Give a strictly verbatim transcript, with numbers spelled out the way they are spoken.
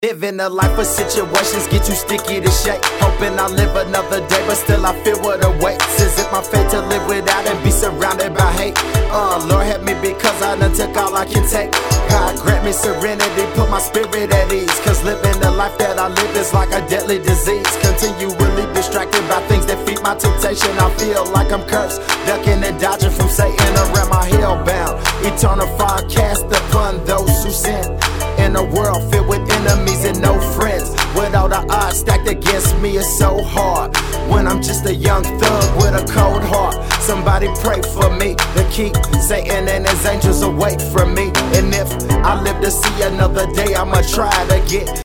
Living a life of situations get too sticky to shake. Hoping I'll live another day, but still I feel what awaits. Is it my fate to live without and be surrounded by hate? Uh, Lord help me because I done took all I can take. God grant me serenity, put my spirit at ease. Cause living the life that I live is like a deadly disease. Continually distracted by things that feed my temptation. I feel like I'm cursed, ducking and dodging from Satan around my hellbound. Eternal fire cast upon those who sin. In a world filled with enemies and no friends, with all the odds stacked against me, it's so hard when I'm just a young thug with a cold heart. Somebody pray for me to keep Satan and his angels away from me. And if I live to see another day, I'ma try to get